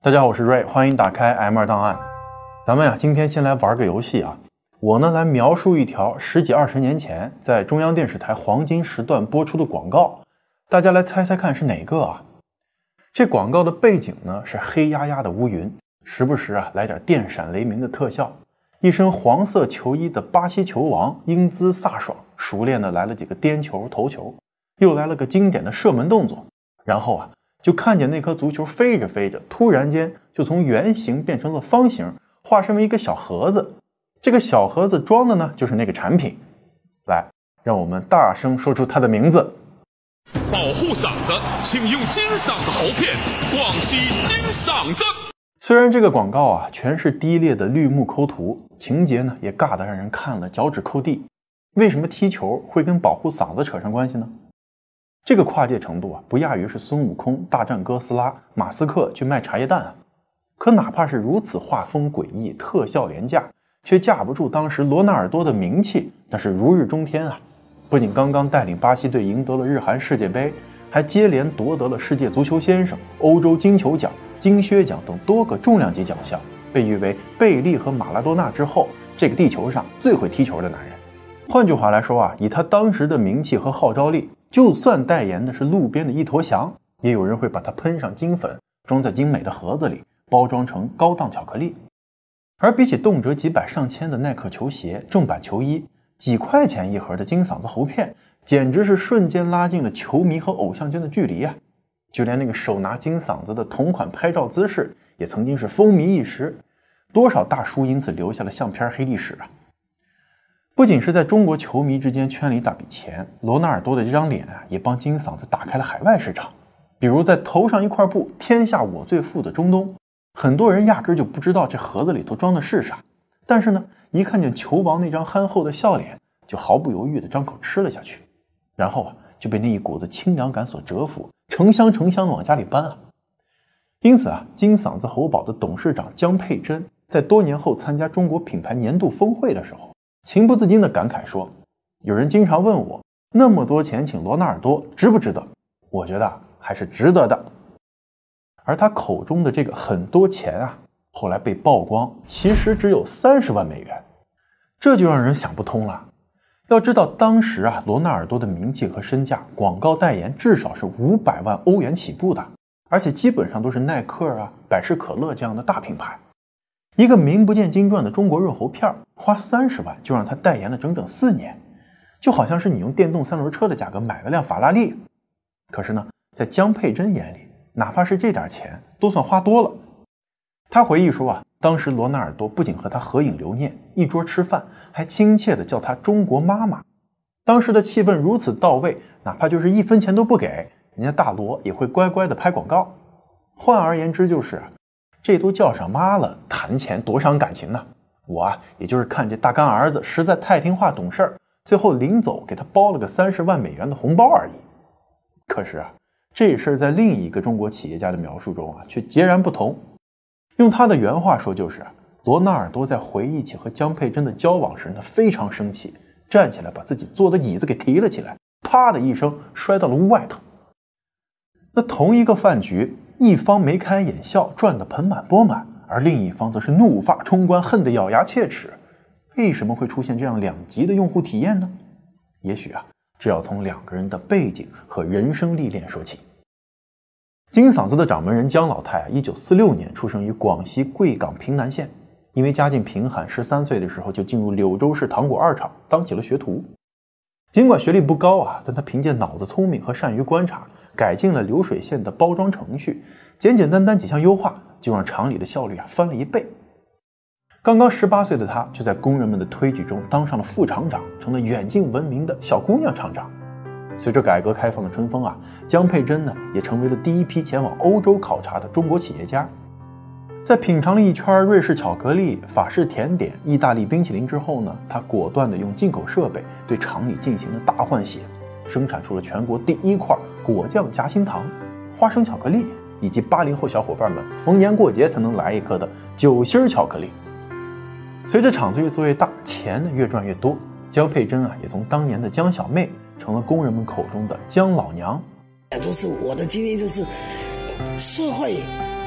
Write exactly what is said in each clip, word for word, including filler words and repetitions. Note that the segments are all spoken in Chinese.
大家好，我是瑞，欢迎打开 M 二档案。咱们呀，今天先来玩个游戏啊。我呢来描述一条十几二十年前在中央电视台黄金时段播出的广告，大家来猜猜看是哪个啊？这广告的背景呢是黑压压的乌云，时不时啊来点电闪雷鸣的特效。一身黄色球衣的巴西球王英姿飒爽，熟练的来了几个颠球头球，又来了个经典的射门动作，然后啊就看见那颗足球飞着飞着，突然间就从圆形变成了方形，化身为一个小盒子。这个小盒子装的呢就是那个产品。来，让我们大声说出它的名字。 保护嗓子，请用金嗓子喉片，广西金嗓子。 虽然这个广告啊全是低劣的绿幕抠图，情节呢也尬得让人看了脚趾抠地，为什么踢球会跟保护嗓子扯上关系呢？这个跨界程度啊，不亚于是孙悟空大战哥斯拉，马斯克去卖茶叶蛋啊。可哪怕是如此画风诡异，特效廉价，却架不住当时罗纳尔多的名气，那是如日中天啊！不仅刚刚带领巴西队赢得了日韩世界杯，还接连夺得了世界足球先生、欧洲金球奖、金靴奖等多个重量级奖项，被誉为贝利和马拉多纳之后，这个地球上最会踢球的男人。换句话来说啊，以他当时的名气和号召力，就算代言的是路边的一坨翔，也有人会把它喷上金粉，装在精美的盒子里，包装成高档巧克力。而比起动辄几百上千的耐克球鞋、正版球衣，几块钱一盒的金嗓子喉片，简直是瞬间拉近了球迷和偶像间的距离啊！就连那个手拿金嗓子的同款拍照姿势，也曾经是风靡一时，多少大叔因此留下了相片黑历史啊！不仅是在中国球迷之间圈了一大笔钱，罗纳尔多的这张脸啊，也帮金嗓子打开了海外市场。比如在头上一块布，天下我最富的中东，很多人压根就不知道这盒子里头装的是啥，但是呢，一看见球王那张憨厚的笑脸，就毫不犹豫地张口吃了下去，然后啊，就被那一股子清凉感所折服，成箱成箱的往家里搬啊。因此啊，金嗓子喉宝的董事长江佩珍在多年后参加中国品牌年度峰会的时候，情不自禁地感慨说，有人经常问我，那么多钱请罗纳尔多值不值得？我觉得还是值得的。而他口中的这个很多钱啊，后来被曝光其实只有三十万美元，这就让人想不通了。要知道当时啊，罗纳尔多的名气和身价，广告代言至少是五百万欧元起步的，而且基本上都是耐克啊、百事可乐这样的大品牌。一个名不见经传的中国润喉片，花三十万就让他代言了整整四年，就好像是你用电动三轮车的价格买了辆法拉利。可是呢，在江佩珍眼里，哪怕是这点钱都算花多了。他回忆说啊，当时罗纳尔多不仅和他合影留念，一桌吃饭还亲切地叫他中国妈妈。当时的气氛如此到位，哪怕就是一分钱都不给，人家大罗也会乖乖地拍广告。换而言之就是这都叫上妈了，谈钱多伤感情呢。我啊，也就是看这大干儿子实在太听话懂事儿，最后临走给他包了个三十万美元的红包而已。可是啊，这事儿在另一个中国企业家的描述中啊，却截然不同。用他的原话说就是，罗纳尔多在回忆起和江佩珍的交往时呢，非常生气，站起来把自己坐的椅子给提了起来，啪的一声摔到了屋外头。那同一个饭局，一方眉开眼笑，赚得盆满钵满，而另一方则是怒发冲冠，恨得咬牙切齿。为什么会出现这样两极的用户体验呢？也许啊，这要从两个人的背景和人生历练说起。金嗓子的掌门人姜老太啊，一九四六年出生于广西贵港平南县，因为家境贫寒，十三岁的时候就进入柳州市糖果二厂当起了学徒。尽管学历不高啊，但他凭借脑子聪明和善于观察，改进了流水线的包装程序，简简单单几项优化，就让厂里的效率啊翻了一倍。刚刚十八岁的他，就在工人们的推举中当上了副厂长，成了远近闻名的小姑娘厂长。随着改革开放的春风啊，江佩珍呢也成为了第一批前往欧洲考察的中国企业家。在品尝了一圈瑞士巧克力、法式甜点、意大利冰淇淋之后呢，他果断地用进口设备对厂里进行了大换血，生产出了全国第一块果酱夹心糖、花生巧克力，以及八零后小伙伴们逢年过节才能来一颗的酒心巧克力。随着厂子越做越大，钱呢越赚越多，江佩珍啊也从当年的江小妹成了工人们口中的江老娘。 就是我的经验就是社会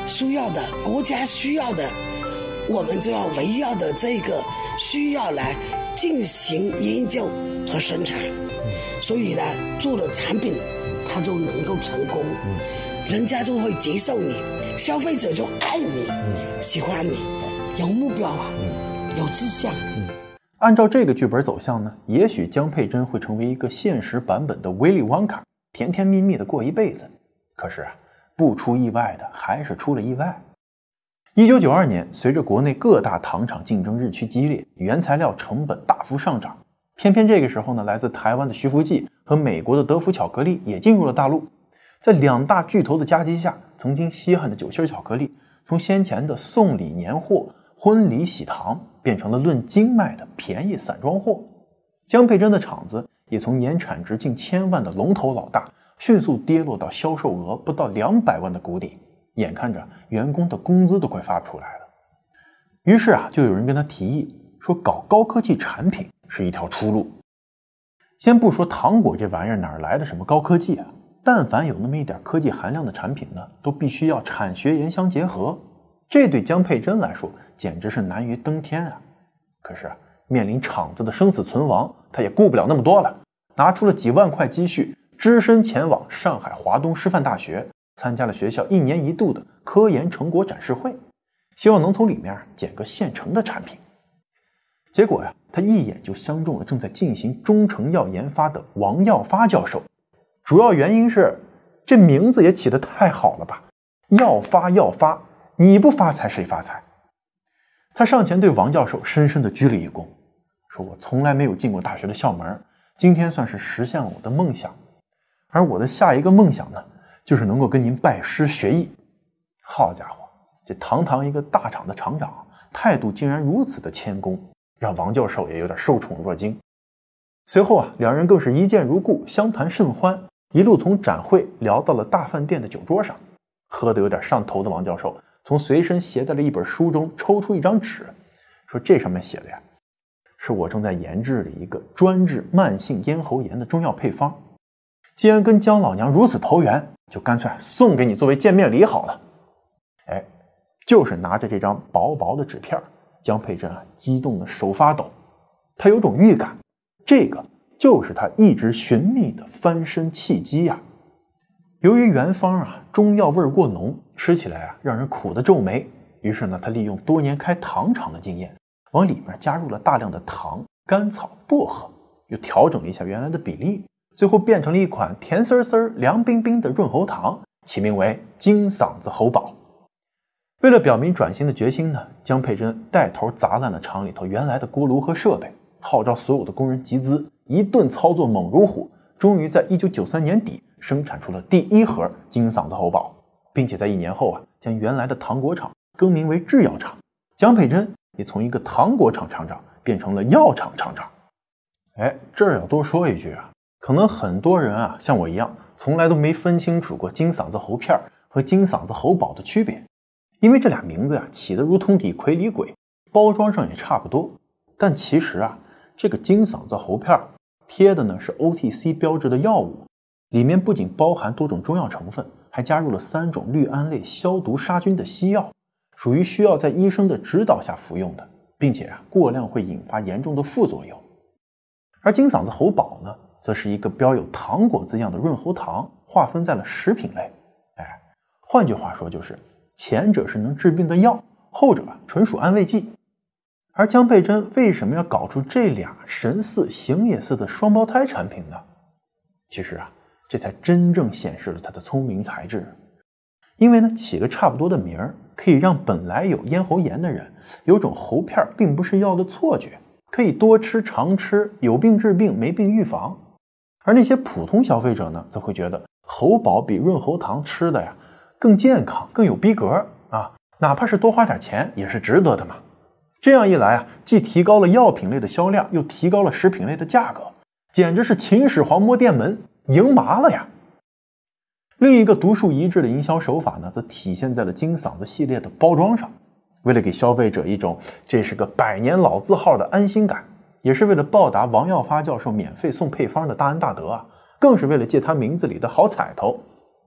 需要的，国家需要的，我们就要围绕着这个需要来进行研究和生产。所以呢，做的产品它就能够成功，人家就会接受你，消费者就爱你，喜欢你，有目标啊，有志向。 按照这个剧本走向呢，也许江佩珍会成为一个现实版本的威利旺卡，甜甜蜜蜜的过一辈子。可是啊，不出意外的还是出了意外。一九九二年，随着国内各大糖厂竞争日趋激烈，原材料成本大幅上涨，偏偏这个时候呢，来自台湾的徐福记和美国的德福巧克力也进入了大陆。在两大巨头的夹击下，曾经稀罕的酒心巧克力，从先前的送礼年货、婚礼喜糖，变成了论斤卖的便宜散装货。江佩珍的厂子也从年产值近千万的龙头老大，迅速跌落到销售额不到两百万的谷底，眼看着员工的工资都快发不出来了。于是啊，就有人跟他提议说，搞高科技产品是一条出路。先不说糖果这玩意儿哪来的什么高科技啊，但凡有那么一点科技含量的产品呢，都必须要产学研相结合。这对江佩珍来说简直是难于登天啊！可是啊，面临厂子的生死存亡，他也顾不了那么多了，拿出了几万块积蓄，只身前往上海华东师范大学，参加了学校一年一度的科研成果展示会，希望能从里面捡个现成的产品。结果呀，他一眼就相中了正在进行中成药研发的王耀发教授。主要原因是这名字也起得太好了吧，耀发耀发，你不发财谁发财？他上前对王教授深深地鞠了一躬，说，我从来没有进过大学的校门，今天算是实现了我的梦想，而我的下一个梦想呢，就是能够跟您拜师学艺。好家伙，这堂堂一个大厂的厂长，态度竟然如此的谦恭，让王教授也有点受宠若惊。随后啊，两人更是一见如故，相谈甚欢，一路从展会聊到了大饭店的酒桌上。喝得有点上头的王教授从随身携带的一本书中抽出一张纸，说，这上面写的呀，是我正在研制的一个专治慢性咽喉炎的中药配方。既然跟江老娘如此投缘，就干脆送给你作为见面礼好了。哎，就是拿着这张薄薄的纸片，江佩珍啊激动的手发抖。他有种预感，这个就是他一直寻觅的翻身契机呀、啊。由于原方啊中药味过浓，吃起来啊让人苦的皱眉，于是呢他利用多年开糖厂的经验，往里面加入了大量的糖、甘草、薄荷，又调整了一下原来的比例，最后变成了一款甜丝丝、凉冰冰的润喉糖，起名为金嗓子喉宝。为了表明转型的决心呢，江佩珍带头砸烂了厂里头原来的锅炉和设备，号召所有的工人集资，一顿操作猛如虎，终于在一九九三年底生产出了第一盒金嗓子喉宝，并且在一年后啊，将原来的糖果厂更名为制药厂。江佩珍也从一个糖果厂厂长变成了药厂厂长。哎，这儿要多说一句啊，可能很多人啊像我一样，从来都没分清楚过金嗓子喉片和金嗓子喉宝的区别，因为这俩名字啊起得如同李逵李鬼，包装上也差不多。但其实啊，这个金嗓子喉片贴的呢是 O T C 标志的药物，里面不仅包含多种中药成分，还加入了三种氯胺类消毒杀菌的西药，属于需要在医生的指导下服用的，并且啊过量会引发严重的副作用。而金嗓子喉宝呢，则是一个标有糖果字样的润喉糖，划分在了食品类。哎，换句话说就是前者是能治病的药，后者纯属安慰剂。而江佩珍为什么要搞出这俩神似形也似的双胞胎产品呢？其实啊，这才真正显示了他的聪明才智。因为呢，起个差不多的名儿，可以让本来有咽喉炎的人有种喉片并不是药的错觉，可以多吃常吃，有病治病，没病预防。而那些普通消费者呢，则会觉得喉宝比润喉糖吃的呀更健康，更有逼格啊，哪怕是多花点钱也是值得的嘛。这样一来啊，既提高了药品类的销量，又提高了食品类的价格，简直是秦始皇摸电门，赢麻了呀！另一个独树一帜的营销手法呢，则体现在了金嗓子系列的包装上。为了给消费者一种这是个百年老字号的安心感，也是为了报答王耀发教授免费送配方的大恩大德啊，更是为了借他名字里的好彩头，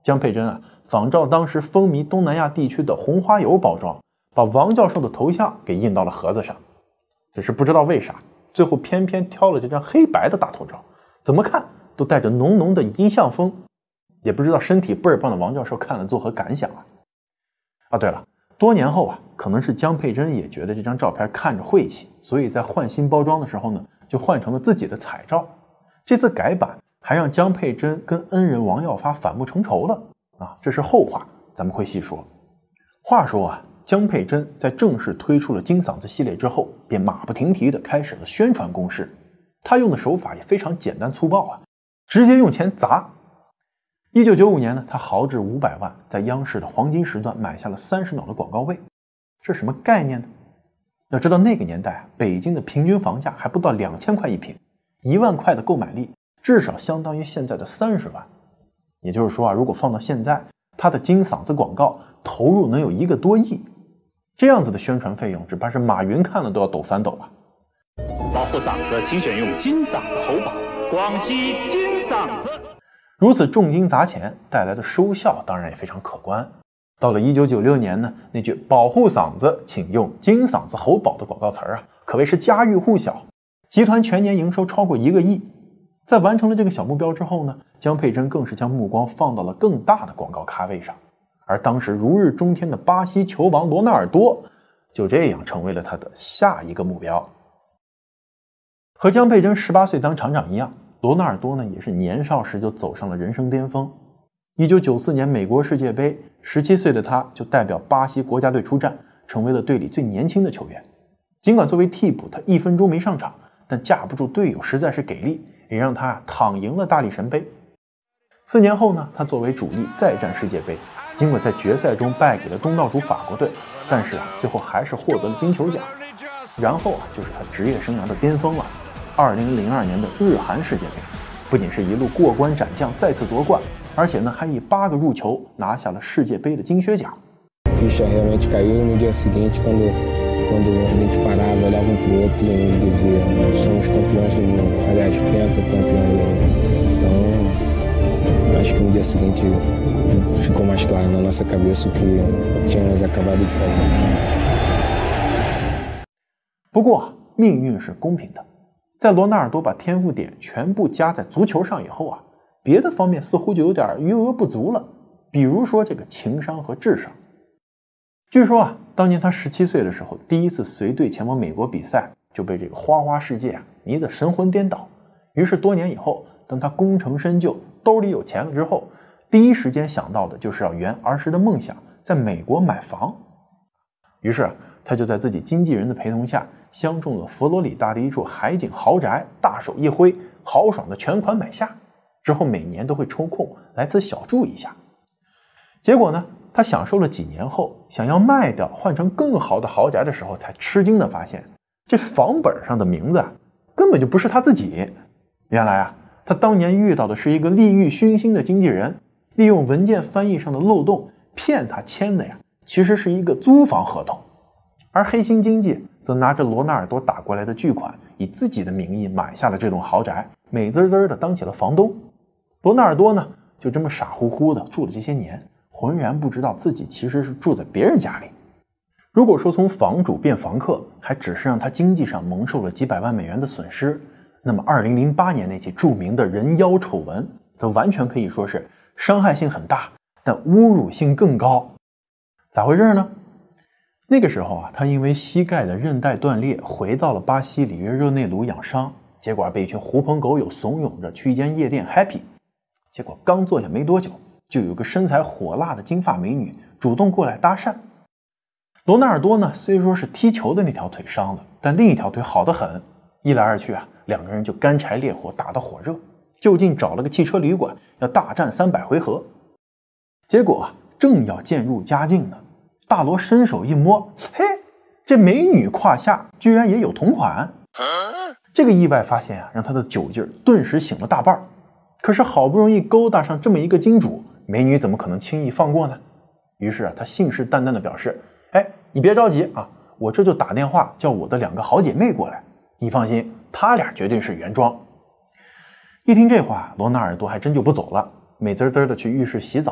江佩珍啊，仿照当时风靡东南亚地区的红花油包装，把王教授的头像给印到了盒子上。只是不知道为啥，最后偏偏挑了这张黑白的大头照，怎么看都带着浓浓的遗像风。也不知道身体倍儿棒的王教授看了作何感想啊？啊，对了，多年后啊，可能是江佩珍也觉得这张照片看着晦气，所以在换新包装的时候呢，就换成了自己的彩照。这次改版还让江佩珍跟恩人王耀发反目成仇了啊！这是后话，咱们会细说。话说啊，江佩珍在正式推出了金嗓子系列之后，便马不停蹄地开始了宣传攻势。他用的手法也非常简单粗暴啊，直接用钱砸。一九九五年呢，他豪掷五百万，在央视的黄金时段买下了三十秒的广告位。这是什么概念呢？要知道那个年代啊，北京的平均房价还不到两千块一平，一万块的购买力至少相当于现在的三十万。也就是说啊，如果放到现在，他的金嗓子广告投入能有一个多亿，这样子的宣传费用，只怕是马云看了都要抖三抖啊！ 保护嗓子，请选用金嗓子喉宝，广西金嗓子。 如此重金砸钱带来的收效当然也非常可观。到了一九九六年呢，那句保护嗓子请用金嗓子喉宝的广告词啊，可谓是家喻户晓，集团全年营收超过一个亿。在完成了这个小目标之后呢，江佩珍更是将目光放到了更大的广告咖位上，而当时如日中天的巴西球王罗纳尔多就这样成为了他的下一个目标。和江佩珍十八岁当厂长一样，罗纳尔多呢也是年少时就走上了人生巅峰。一九九四年美国世界杯，十七岁的他就代表巴西国家队出战，成为了队里最年轻的球员。尽管作为替补他一分钟没上场，但架不住队友实在是给力，也让他躺赢了大力神杯。四年后呢，他作为主力再战世界杯，尽管在决赛中败给了东道主法国队，但是啊，最后还是获得了金球奖。然后啊，就是他职业生涯的巅峰了，二零零二年的日韩世界杯，不仅是一路过关斩将再次夺冠，而且呢还以八个入球拿下了世界杯的金靴奖。 ficha realmente caiu no dia seguinte quando quando a gente parava olhava um pro outro e dizia somos campeões do mundo, aliás pentacampeões do mundo. Então acho que no dia seguinte ficou mais claro na nossa cabeça o que tínhamos acabado de fazer. 不过命运是公平的，在罗纳尔多把天赋点全部加在足球上以后啊，别的方面似乎就有点余额不足了，比如说这个情商和智商。据说啊，当年他十七岁的时候，第一次随队前往美国比赛，就被这个花花世界啊迷得神魂颠倒。于是多年以后，等他功成身就，兜里有钱了之后，第一时间想到的就是要圆儿时的梦想，在美国买房。于是他就在自己经纪人的陪同下，相中了佛罗里达的一处海景豪宅，大手一挥，豪爽的全款买下。之后每年都会抽空来此小住一下。结果呢，他享受了几年后，想要卖掉换成更好的豪宅的时候，才吃惊的发现，这房本上的名字啊，根本就不是他自己。原来啊，他当年遇到的是一个利欲熏心的经纪人，利用文件翻译上的漏洞骗他签的呀，其实是一个租房合同。而黑心经纪则拿着罗纳尔多打过来的巨款，以自己的名义买下了这栋豪宅，美滋滋的当起了房东。罗纳尔多呢，就这么傻乎乎的住了这些年，浑然不知道自己其实是住在别人家里。如果说从房主变房客还只是让他经济上蒙受了几百万美元的损失，那么二零零八年那起著名的人妖丑闻则完全可以说是伤害性很大，但侮辱性更高。咋回事呢？那个时候啊，他因为膝盖的韧带断裂，回到了巴西里约热内卢养伤，结果被一群狐朋狗友怂恿着去一间夜店 happy。结果刚坐下没多久，就有个身材火辣的金发美女主动过来搭讪。罗纳尔多呢，虽说是踢球的那条腿伤了，但另一条腿好得很。一来二去啊，两个人就干柴烈火打得火热，就近找了个汽车旅馆，要大战三百回合。结果啊，正要渐入佳境呢，大罗伸手一摸，嘿，这美女胯下居然也有同款。这个意外发现啊，让他的酒劲儿顿时醒了大半。可是好不容易勾搭上这么一个金主，美女怎么可能轻易放过呢？于是啊，他信誓旦旦地表示，哎，你别着急啊，我这就打电话叫我的两个好姐妹过来，你放心，她俩绝对是原装。一听这话，罗纳尔多还真就不走了，美滋滋的去浴室洗澡，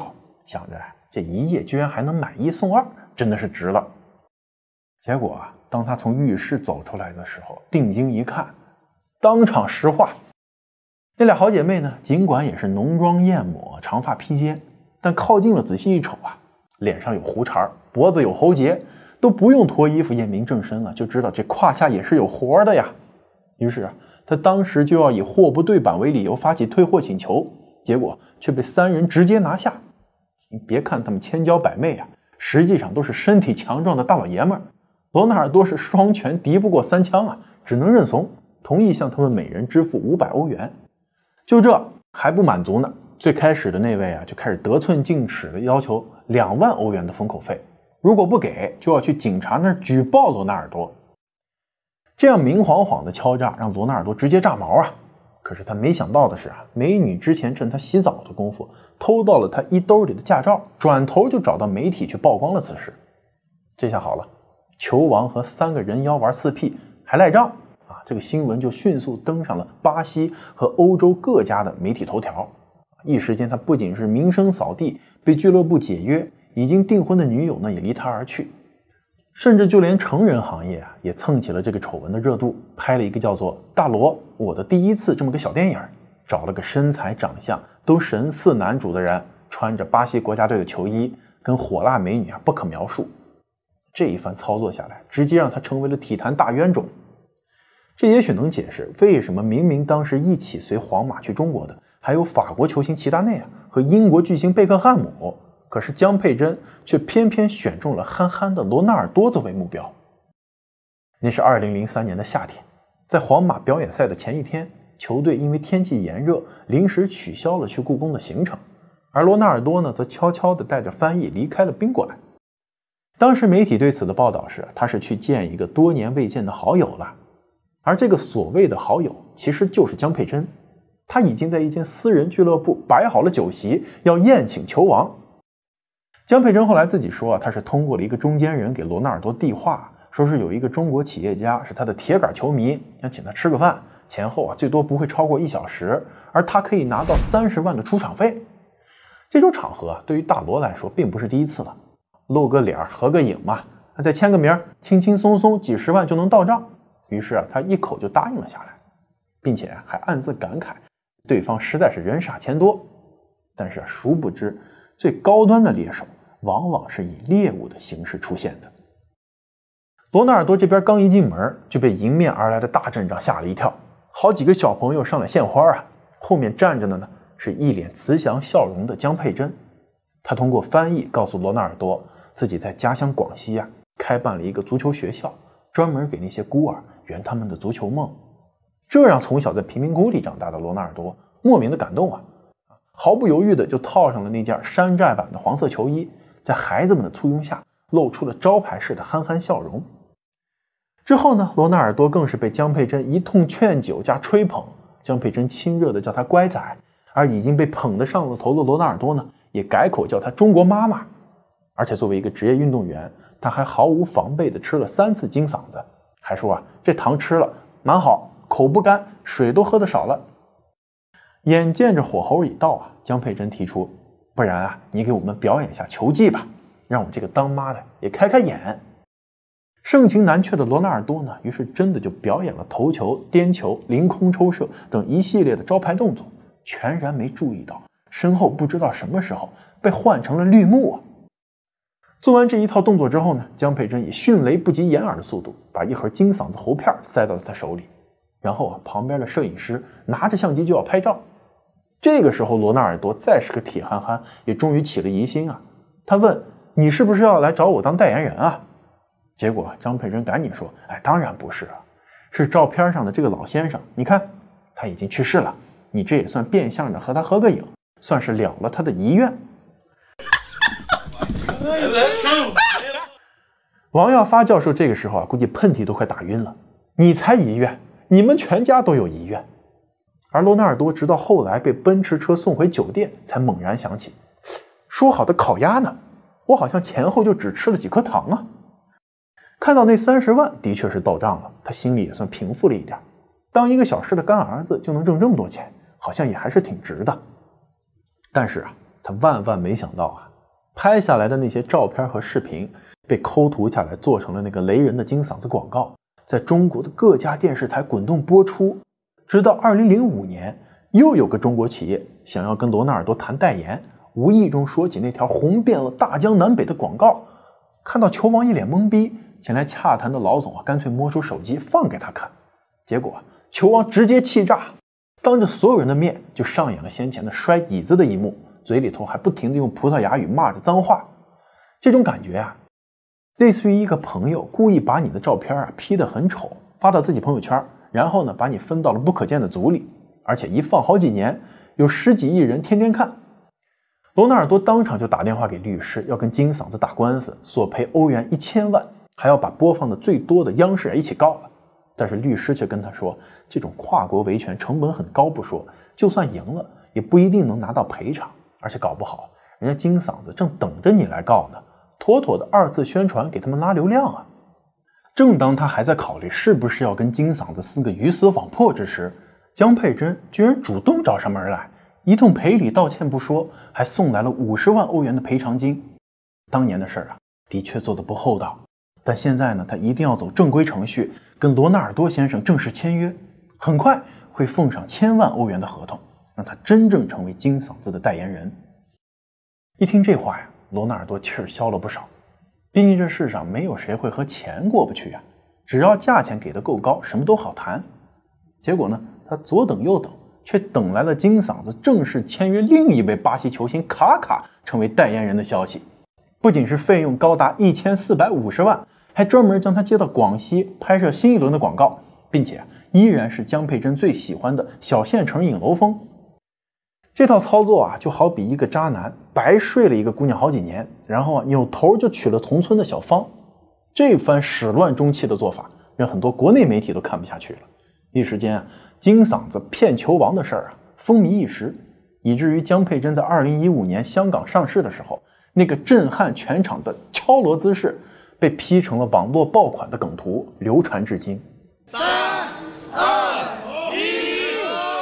想着这一夜居然还能买一送二，真的是值了。结果啊，当他从浴室走出来的时候，定睛一看，当场石化。那俩好姐妹呢，尽管也是浓妆艳抹，长发披肩，但靠近了仔细一瞅啊，脸上有胡茬，脖子有喉结，都不用脱衣服验明正身了，就知道这胯下也是有活的呀。于是啊，他当时就要以货不对版为理由发起退货请求，结果却被三人直接拿下。你别看他们千娇百媚啊，实际上都是身体强壮的大老爷们儿。罗纳尔多是双拳敌不过三枪啊，只能认怂，同意向他们每人支付五百欧元。就这还不满足呢，最开始的那位啊，就开始得寸进尺的要求两万欧元的封口费，如果不给，就要去警察那儿举报罗纳尔多。这样明晃晃的敲诈，让罗纳尔多直接炸毛啊！可是他没想到的是啊，美女之前趁他洗澡的功夫，偷到了他衣兜里的驾照，转头就找到媒体去曝光了此事。这下好了，球王和三个人妖玩四 P 还赖账啊！这个新闻就迅速登上了巴西和欧洲各家的媒体头条。一时间，他不仅是名声扫地，被俱乐部解约，已经订婚的女友呢也离他而去。甚至就连成人行业啊，也蹭起了这个丑闻的热度，拍了一个叫做《大罗我的第一次》这么个小电影，找了个身材长相都神似男主的人，穿着巴西国家队的球衣，跟火辣美女啊不可描述。这一番操作下来，直接让他成为了体坛大冤种。这也许能解释为什么明明当时一起随皇马去中国的还有法国球星齐达内啊和英国巨星贝克汉姆，可是江佩珍却偏偏选中了憨憨的罗纳尔多作为目标。那是二零零三年的夏天，在皇马表演赛的前一天，球队因为天气炎热，临时取消了去故宫的行程，而罗纳尔多呢，则悄悄地带着翻译离开了宾馆。当时媒体对此的报道是，他是去见一个多年未见的好友了，而这个所谓的好友其实就是江佩珍，他已经在一间私人俱乐部摆好了酒席，要宴请球王。江佩珍后来自己说啊，他是通过了一个中间人给罗纳尔多递话，说是有一个中国企业家是他的铁杆球迷，想请他吃个饭，前后啊最多不会超过一小时，而他可以拿到三十万的出场费。这种场合啊，对于大罗来说并不是第一次了，露个脸合个影嘛，再签个名，轻轻松松几十万就能到账。于是啊，他一口就答应了下来，并且还暗自感慨对方实在是人傻钱多。但是啊，殊不知最高端的猎手往往是以猎物的形式出现的。罗纳尔多这边刚一进门，就被迎面而来的大阵仗吓了一跳，好几个小朋友上来献花啊，后面站着的呢是一脸慈祥笑容的江佩珍。他通过翻译告诉罗纳尔多，自己在家乡广西啊开办了一个足球学校，专门给那些孤儿圆他们的足球梦。这让从小在贫民窟里长大的罗纳尔多莫名的感动啊，毫不犹豫的就套上了那件山寨版的黄色球衣，在孩子们的簇拥下露出了招牌式的憨憨笑容。之后呢，罗纳尔多更是被江佩珍一通劝酒加吹捧，江佩珍亲热的叫他乖仔，而已经被捧得上了头的罗纳尔多呢，也改口叫他中国妈妈。而且作为一个职业运动员，他还毫无防备的吃了三次金嗓子，还说啊，这糖吃了蛮好，口不干，水都喝得少了。眼见着火候已到啊，江佩珍提出，不然啊，你给我们表演一下球技吧，让我这个当妈的也开开眼。盛情难却的罗纳尔多呢，于是真的就表演了头球、颠球、凌空抽射等一系列的招牌动作，全然没注意到身后不知道什么时候被换成了绿幕啊。做完这一套动作之后呢，江佩珍以迅雷不及掩耳的速度把一盒金嗓子喉片塞到了他手里，然后啊，旁边的摄影师拿着相机就要拍照。这个时候罗纳尔多再是个铁憨憨，也终于起了疑心啊。他问，你是不是要来找我当代言人啊？结果张佩珍赶紧说，哎，当然不是啊，是照片上的这个老先生，你看他已经去世了，你这也算变相的和他合个影，算是了了他的遗愿。王耀发教授这个时候啊，估计喷嚏都快打晕了。你才遗愿，你们全家都有遗愿。而罗纳尔多直到后来被奔驰车送回酒店，才猛然想起，说好的烤鸭呢？我好像前后就只吃了几颗糖啊。看到那三十万的确是到账了，他心里也算平复了一点。当一个小时的干儿子就能挣这么多钱，好像也还是挺值的。但是啊，他万万没想到啊， 拍下来的那些照片和视频被抠图下来，做成了那个雷人的金嗓子广告，在中国的各家电视台滚动播出。直到二零零五年，又有个中国企业想要跟罗纳尔多谈代言，无意中说起那条红遍了大江南北的广告。看到球王一脸懵逼，前来洽谈的老总啊，干脆摸出手机放给他看。结果球王直接气炸，当着所有人的面就上演了先前的摔椅子的一幕，嘴里头还不停地用葡萄牙语骂着脏话。这种感觉啊，类似于一个朋友故意把你的照片啊 P 得很丑，发到自己朋友圈，然后呢把你分到了不可见的组里，而且一放好几年，有十几亿人天天看。罗纳尔多当场就打电话给律师，要跟金嗓子打官司，索赔欧元一千万，还要把播放的最多的央视一起告了。但是律师却跟他说，这种跨国维权成本很高不说，就算赢了也不一定能拿到赔偿，而且搞不好人家金嗓子正等着你来告呢，妥妥的二次宣传，给他们拉流量啊。正当他还在考虑是不是要跟金嗓子撕个鱼死网破之时，江佩珍居然主动找上门来，一通赔礼道歉不说，还送来了五十万欧元的赔偿金。当年的事儿啊，的确做得不厚道，但现在呢，他一定要走正规程序，跟罗纳尔多先生正式签约，很快会奉上千万欧元的合同，让他真正成为金嗓子的代言人。一听这话呀，罗纳尔多气儿消了不少，毕竟这世上没有谁会和钱过不去啊，只要价钱给得够高，什么都好谈。结果呢，他左等右等，却等来了金嗓子正式签约另一位巴西球星卡卡成为代言人的消息。不仅是费用高达一千四百五十万，还专门将他接到广西拍摄新一轮的广告，并且依然是江佩珍最喜欢的小县城影楼风。这套操作啊，就好比一个渣男白睡了一个姑娘好几年，然后啊扭头就娶了同村的小芳。这番始乱终弃的做法，让很多国内媒体都看不下去了。一时间啊，金嗓子骗球王的事儿啊风靡一时，以至于江佩珍在二零一五年香港上市的时候，那个震撼全场的敲锣姿势被 P 成了网络爆款的梗图，流传至今。三二一，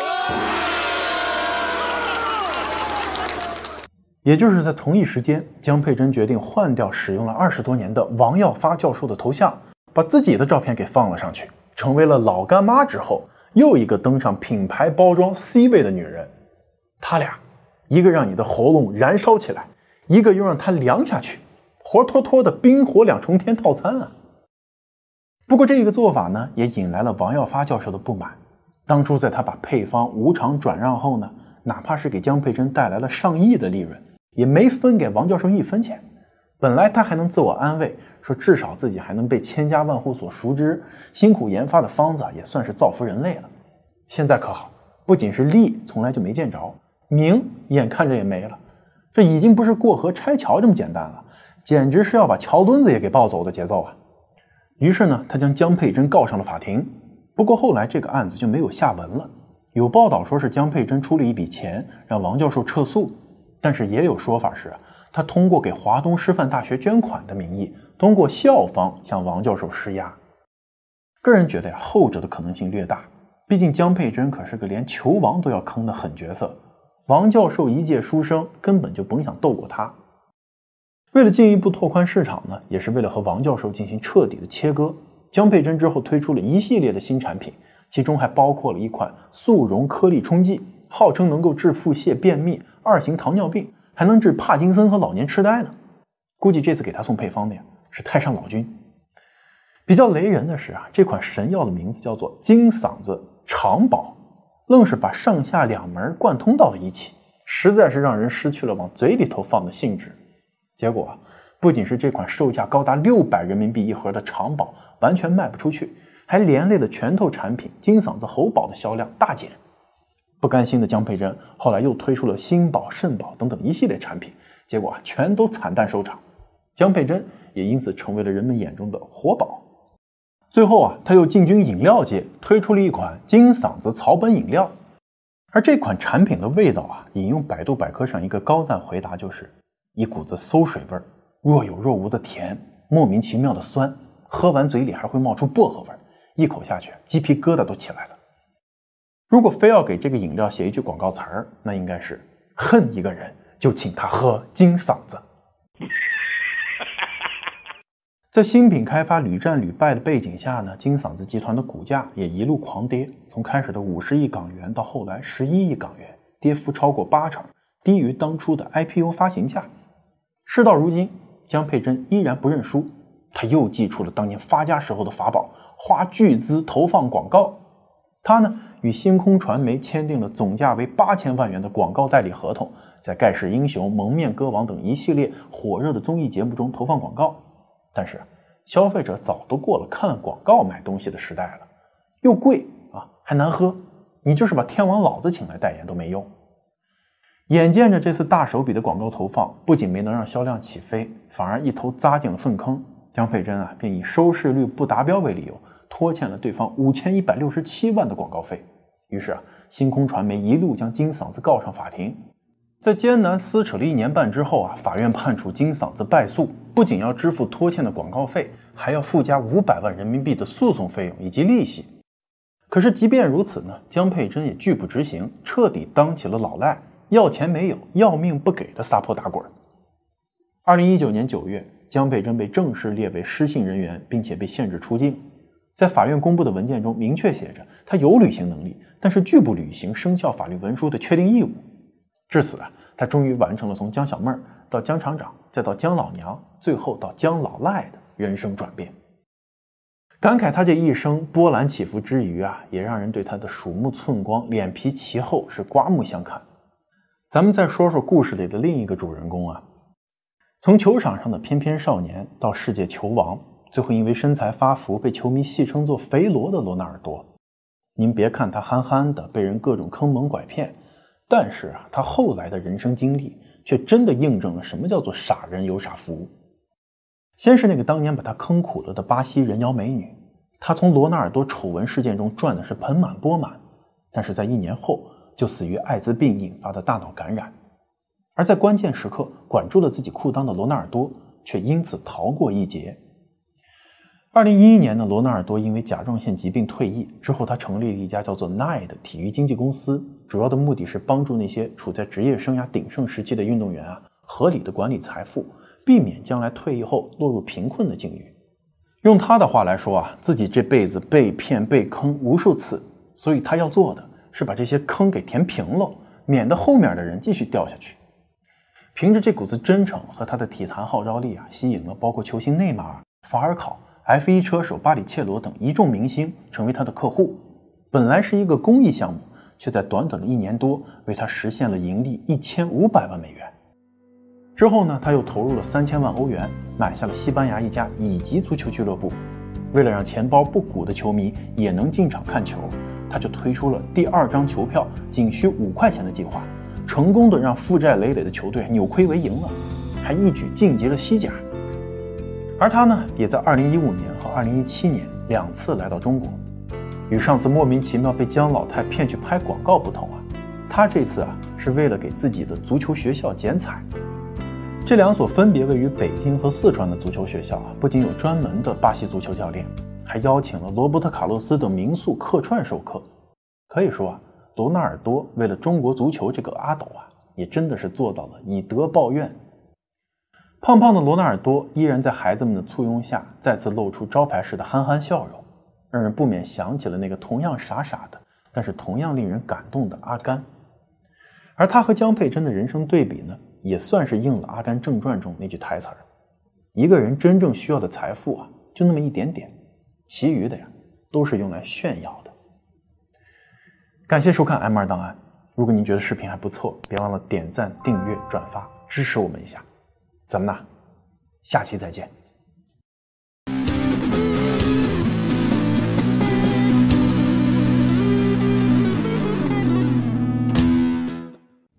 也就是在同一时间，江佩珍决定换掉使用了二十多年的王耀发教授的头像，把自己的照片给放了上去，成为了老干妈之后又一个登上品牌包装 C 位的女人。他俩，一个让你的喉咙燃烧起来，一个又让它凉下去，活脱脱的冰火两重天套餐啊！不过这个做法呢，也引来了王耀发教授的不满。当初在他把配方无偿转让后呢，哪怕是给江佩珍带来了上亿的利润，也没分给王教授一分钱。本来他还能自我安慰，说至少自己还能被千家万户所熟知，辛苦研发的方子也算是造福人类了。现在可好，不仅是利从来就没见着，名眼看着也没了。这已经不是过河拆桥这么简单了，简直是要把桥墩子也给抱走的节奏啊！于是呢，他将江佩珍告上了法庭。不过后来这个案子就没有下文了。有报道说是江佩珍出了一笔钱让王教授撤诉，但是也有说法是他通过给华东师范大学捐款的名义，通过校方向王教授施压。个人觉得呀，后者的可能性略大，毕竟江佩珍可是个连球王都要坑的狠角色，王教授一介书生根本就甭想斗过他。为了进一步拓宽市场呢，也是为了和王教授进行彻底的切割，江佩珍之后推出了一系列的新产品，其中还包括了一款速溶颗粒冲剂，号称能够治腹泻、便秘、二型糖尿病，还能治帕金森和老年痴呆呢。估计这次给他送配方的呀是太上老君。比较雷人的是啊，这款神药的名字叫做金嗓子长保，愣是把上下两门贯通到了一起，实在是让人失去了往嘴里头放的兴致。结果啊，不仅是这款售价高达六百人民币一盒的长保完全卖不出去，还连累了拳头产品金嗓子喉宝的销量大减。不甘心的江佩珍后来又推出了心宝、肾宝等等一系列产品，结果啊全都惨淡收场。江佩珍也因此成为了人们眼中的活宝。最后啊，他又进军饮料界，推出了一款金嗓子草本饮料。而这款产品的味道啊，引用百度百科上一个高赞回答就是一股子馊水味，若有若无的甜，莫名其妙的酸，喝完嘴里还会冒出薄荷味，一口下去鸡皮疙瘩都起来了。如果非要给这个饮料写一句广告词儿，那应该是恨一个人就请他喝金嗓子。 在新品开发屡战屡败的背景下呢，金嗓子集团的股价也一路狂跌，从开始的五十亿港元到后来十一亿港元，跌幅超过八成，低于当初的 I P O 发行价。事到如今，江佩珍依然不认输，他又祭出了当年发家时候的法宝，花巨资投放广告。他呢与星空传媒签订了总价为八千万元的广告代理合同，在盖世英雄、蒙面歌王等一系列火热的综艺节目中投放广告。但是消费者早都过了看广告买东西的时代了，又贵啊，还难喝，你就是把天王老子请来代言都没用。眼见着这次大手笔的广告投放不仅没能让销量起飞，反而一头扎进了粪坑，江佩珍啊便以收视率不达标为理由，拖欠了对方五千一百六十七万的广告费。于是啊，星空传媒一路将金嗓子告上法庭。在艰难撕扯了一年半之后啊，法院判处金嗓子败诉，不仅要支付拖欠的广告费，还要附加五百万人民币的诉讼费用以及利息。可是即便如此呢，江佩珍也拒不执行，彻底当起了老赖，要钱没有，要命不给的撒泼打滚。二零一九年九月，江佩珍被正式列为失信人员，并且被限制出境。在法院公布的文件中明确写着，他有履行能力，但是拒不履行生效法律文书的确定义务。至此啊，他终于完成了从江小妹儿到江厂长，再到江老娘，最后到江老赖的人生转变。感慨他这一生波澜起伏之余啊，也让人对他的鼠目寸光、脸皮奇厚是刮目相看。咱们再说说故事里的另一个主人公啊，从球场上的翩翩少年到世界球王，最后因为身材发福被球迷戏称作肥罗的罗纳尔多。您别看他憨憨的，被人各种坑蒙拐骗，但是啊，他后来的人生经历却真的印证了什么叫做傻人有傻福。先是那个当年把他坑苦了的巴西人妖美女，他从罗纳尔多丑闻事件中赚的是盆满钵满，但是在一年后就死于艾滋病引发的大脑感染。而在关键时刻管住了自己裤裆的罗纳尔多却因此逃过一劫。二零一一年呢，罗纳尔多因为甲状腺疾病退役之后，他成立了一家叫做 N I 的体育经纪公司，主要的目的是帮助那些处在职业生涯鼎盛时期的运动员啊，合理的管理财富，避免将来退役后落入贫困的境遇。用他的话来说啊，自己这辈子被骗被坑无数次，所以他要做的是把这些坑给填平了，免得后面的人继续掉下去。凭着这股子真诚和他的体坛号召力啊，吸引了包括球星内马尔、法尔考、F 一 车手巴里切罗等一众明星成为他的客户。本来是一个公益项目，却在短短的一年多为他实现了盈利一千五百万美元。之后呢，他又投入了三千万欧元，买下了西班牙一家乙级足球俱乐部。为了让钱包不鼓的球迷也能进场看球，他就推出了第二张球票仅需五块钱的计划，成功的让负债累累的球队扭亏为盈了，还一举晋级了西甲。而他呢，也在二零一五年和二零一七年两次来到中国。与上次莫名其妙被姜老太骗去拍广告不同啊，他这次啊是为了给自己的足球学校剪彩。这两所分别位于北京和四川的足球学校啊，不仅有专门的巴西足球教练，还邀请了罗伯特卡洛斯等名宿客串授课。可以说啊，罗纳尔多为了中国足球这个阿斗啊，也真的是做到了以德报怨。胖胖的罗纳尔多依然在孩子们的簇拥下再次露出招牌式的憨憨笑容，让人不免想起了那个同样傻傻的但是同样令人感动的阿甘。而他和江佩珍的人生对比呢，也算是应了《阿甘正传》中那句台词儿：一个人真正需要的财富啊，就那么一点点，其余的呀都是用来炫耀的。感谢收看 M 二档案，如果您觉得视频还不错，别忘了点赞、订阅、转发，支持我们一下。咱们呢，下期再见。